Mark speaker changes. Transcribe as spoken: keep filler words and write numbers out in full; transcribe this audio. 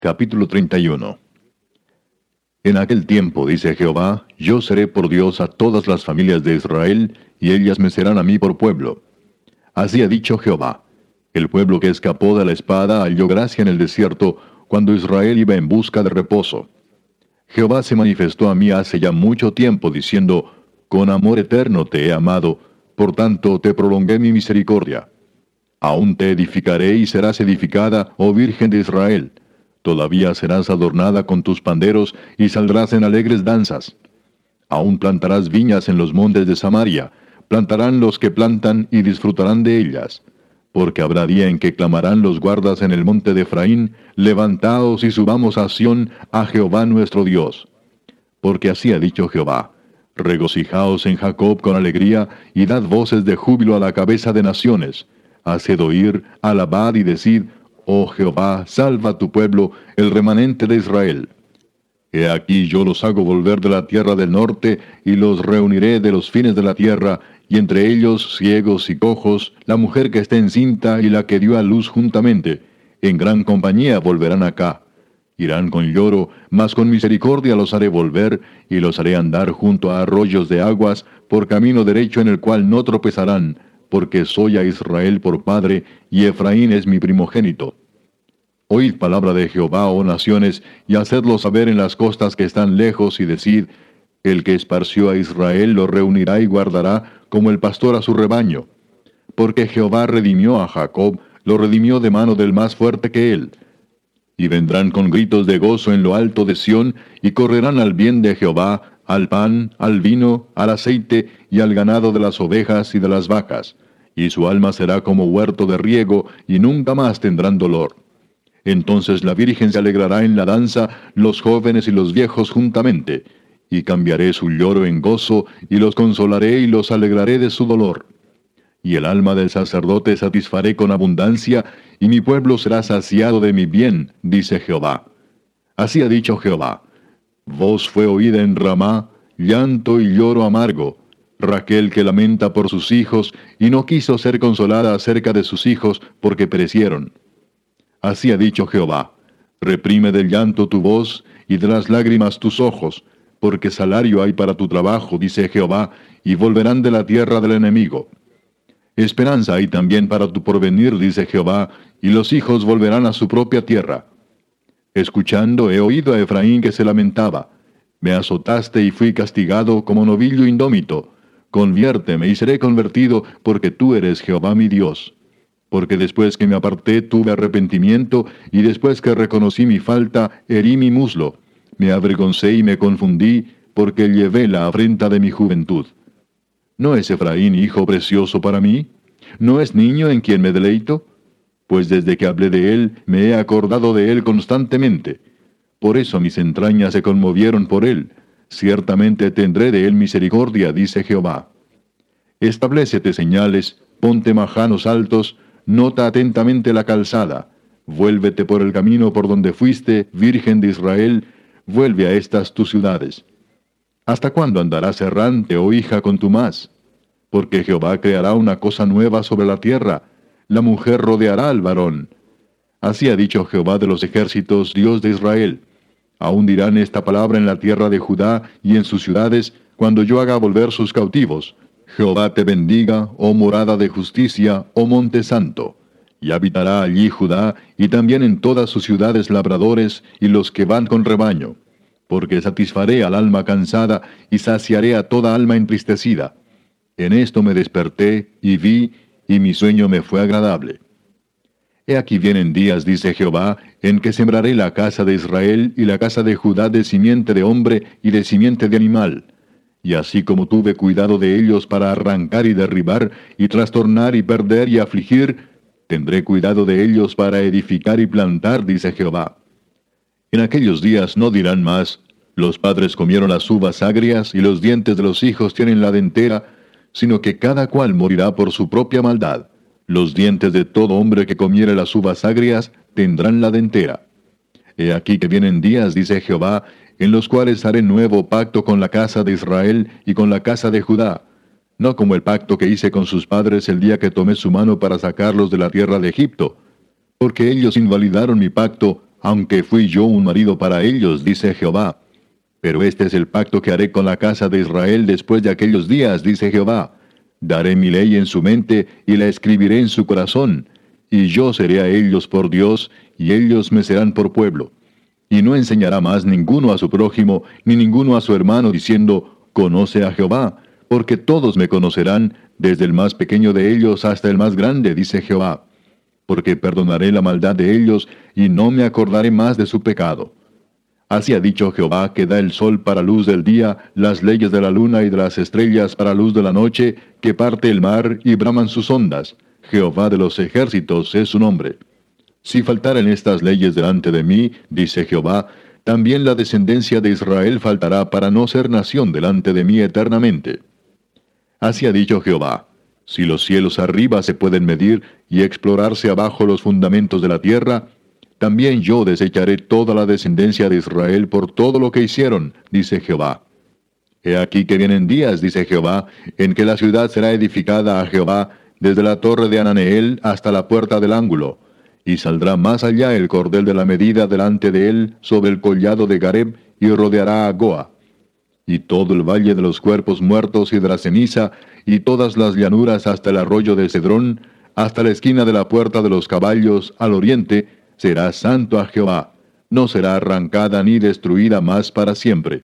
Speaker 1: Capítulo treinta y uno. En aquel tiempo, dice Jehová, yo seré por Dios a todas las familias de Israel, y ellas me serán a mí por pueblo. Así ha dicho Jehová. El pueblo que escapó de la espada halló gracia en el desierto, cuando Israel iba en busca de reposo. Jehová se manifestó a mí hace ya mucho tiempo, diciendo, con amor eterno te he amado, por tanto te prolongué mi misericordia. Aún te edificaré y serás edificada, oh Virgen de Israel. Todavía serás adornada con tus panderos y saldrás en alegres danzas. Aún plantarás viñas en los montes de Samaria, plantarán los que plantan y disfrutarán de ellas. Porque habrá día en que clamarán los guardas en el monte de Efraín, levantaos y subamos a Sión, a Jehová nuestro Dios. Porque así ha dicho Jehová, regocijaos en Jacob con alegría, y dad voces de júbilo a la cabeza de naciones. Haced oír, alabad y decid, oh Jehová, salva a tu pueblo, el remanente de Israel. He aquí yo los hago volver de la tierra del norte, y los reuniré de los fines de la tierra, y entre ellos ciegos y cojos, la mujer que está encinta y la que dio a luz juntamente, en gran compañía volverán acá. Irán con lloro, mas con misericordia los haré volver, y los haré andar junto a arroyos de aguas, por camino derecho en el cual no tropezarán, porque soy a Israel por padre, y Efraín es mi primogénito. Oíd palabra de Jehová, oh naciones, y hacedlo saber en las costas que están lejos, y decid, el que esparció a Israel lo reunirá y guardará, como el pastor a su rebaño. Porque Jehová redimió a Jacob, lo redimió de mano del más fuerte que él. Y vendrán con gritos de gozo en lo alto de Sión, y correrán al bien de Jehová, al pan, al vino, al aceite, y al ganado de las ovejas y de las vacas. Y su alma será como huerto de riego, y nunca más tendrán dolor. Entonces la Virgen se alegrará en la danza, los jóvenes y los viejos juntamente. Y cambiaré su lloro en gozo, y los consolaré y los alegraré de su dolor. Y el alma del sacerdote satisfaré con abundancia, y mi pueblo será saciado de mi bien, dice Jehová. Así ha dicho Jehová. Voz fue oída en Ramá, llanto y lloro amargo. Raquel que lamenta por sus hijos, y no quiso ser consolada acerca de sus hijos, porque perecieron. Así ha dicho Jehová. Reprime del llanto tu voz, y de las lágrimas tus ojos, porque salario hay para tu trabajo, dice Jehová, y volverán de la tierra del enemigo. Esperanza hay también para tu porvenir, dice Jehová, y los hijos volverán a su propia tierra. Escuchando he oído a Efraín que se lamentaba. Me azotaste y fui castigado como novillo indómito. Conviérteme y seré convertido, porque tú eres Jehová mi Dios. Porque después que me aparté tuve arrepentimiento, y después que reconocí mi falta, herí mi muslo. Me avergoncé y me confundí, porque llevé la afrenta de mi juventud. ¿No es Efraín hijo precioso para mí? ¿No es niño en quien me deleito? Pues desde que hablé de él, me he acordado de él constantemente. Por eso mis entrañas se conmovieron por él. Ciertamente tendré de él misericordia, dice Jehová. Establécete señales, ponte majanos altos, nota atentamente la calzada. Vuélvete por el camino por donde fuiste, Virgen de Israel, vuelve a estas tus ciudades. ¿Hasta cuándo andarás errante, oh hija contumaz? Porque Jehová creará una cosa nueva sobre la tierra, la mujer rodeará al varón. Así ha dicho Jehová de los ejércitos, Dios de Israel. Aún dirán esta palabra en la tierra de Judá y en sus ciudades, cuando yo haga volver sus cautivos. Jehová te bendiga, oh morada de justicia, oh monte santo. Y habitará allí Judá, y también en todas sus ciudades labradores, y los que van con rebaño. Porque satisfaré al alma cansada, y saciaré a toda alma entristecida. En esto me desperté, y vi, y mi sueño me fue agradable. He aquí vienen días, dice Jehová, en que sembraré la casa de Israel y la casa de Judá de simiente de hombre y de simiente de animal. Y así como tuve cuidado de ellos para arrancar y derribar, y trastornar y perder y afligir, tendré cuidado de ellos para edificar y plantar, dice Jehová. En aquellos días no dirán más, los padres comieron las uvas agrias y los dientes de los hijos tienen la dentera, sino que cada cual morirá por su propia maldad. Los dientes de todo hombre que comiere las uvas agrias tendrán la dentera. He aquí que vienen días, dice Jehová, en los cuales haré nuevo pacto con la casa de Israel y con la casa de Judá, no como el pacto que hice con sus padres el día que tomé su mano para sacarlos de la tierra de Egipto, porque ellos invalidaron mi pacto, aunque fui yo un marido para ellos, dice Jehová. Pero este es el pacto que haré con la casa de Israel después de aquellos días, dice Jehová. Daré mi ley en su mente y la escribiré en su corazón, y yo seré a ellos por Dios, y ellos me serán por pueblo. Y no enseñará más ninguno a su prójimo, ni ninguno a su hermano, diciendo, conoce a Jehová, porque todos me conocerán, desde el más pequeño de ellos hasta el más grande, dice Jehová. Porque perdonaré la maldad de ellos, y no me acordaré más de su pecado. Así ha dicho Jehová, que da el sol para luz del día, las leyes de la luna y de las estrellas para luz de la noche, que parte el mar y braman sus ondas. Jehová de los ejércitos es su nombre. Si faltaren estas leyes delante de mí, dice Jehová, también la descendencia de Israel faltará para no ser nación delante de mí eternamente. Así ha dicho Jehová, si los cielos arriba se pueden medir y explorarse abajo los fundamentos de la tierra, también yo desecharé toda la descendencia de Israel por todo lo que hicieron, dice Jehová. He aquí que vienen días, dice Jehová, en que la ciudad será edificada a Jehová desde la torre de Ananeel hasta la puerta del ángulo, y saldrá más allá el cordel de la medida delante de él sobre el collado de Gareb, y rodeará a Goa. Y todo el valle de los cuerpos muertos y de la ceniza, y todas las llanuras hasta el arroyo de Cedrón, hasta la esquina de la puerta de los caballos, al oriente, será santo a Jehová, no será arrancada ni destruida más para siempre.